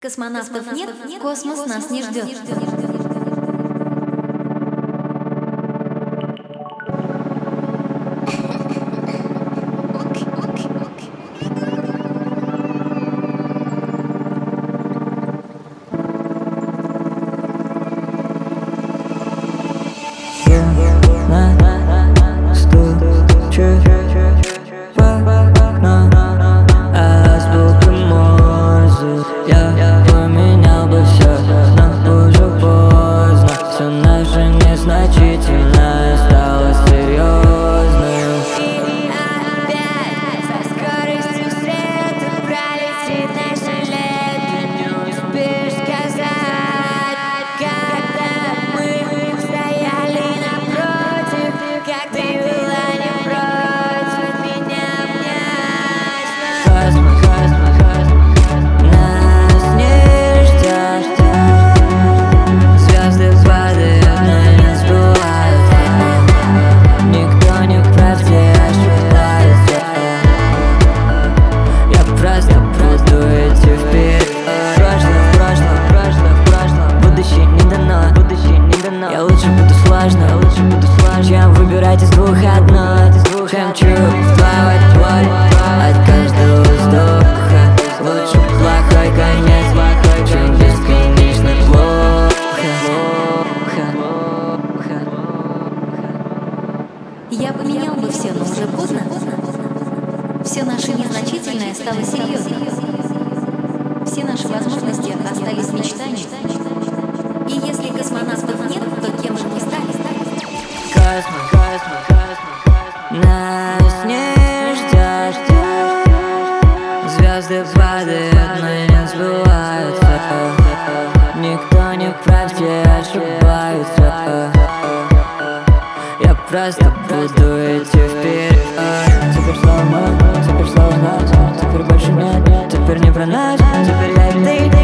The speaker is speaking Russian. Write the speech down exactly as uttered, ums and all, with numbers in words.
Космонавтов нет, космос нас не ждет. Незначительное стало серьезным. И опять со скоростью света пролетит наш лет. Ты не успеешь сказать, когда мы стояли напротив, как ты была не против меня обнять. Космос, космос, космос, нас не ждет. Звезды падают, но не сбываются. Никто не прав, все ошибаются. Я просто буду идти вперед. Прошлое, в прошлом, прошлое, в прошлом. Будущее не дано, будущее не дано. Я лучше буду сложно, я лучше буду сложно, чем выбирать из двух одно. Хочу плавать вдвое от каждого вздоха. Лучше плохой конец, чем бесконечно плохо. Я поменял бы все, но уже поздно. Все наше незначительное стало серьезным. Все наши возможности остались мечтами. И если космонавтов нет, то кем же мы стали? Космос, космос, космос, нас не ждет. Звезды падают, но не сбываются. Никто не прав, все ошибаются. Я просто буду идти вперед. Теперь снова мы, теперь снова нас. Теперь больше нет, теперь не про нас. Теперь я и ты.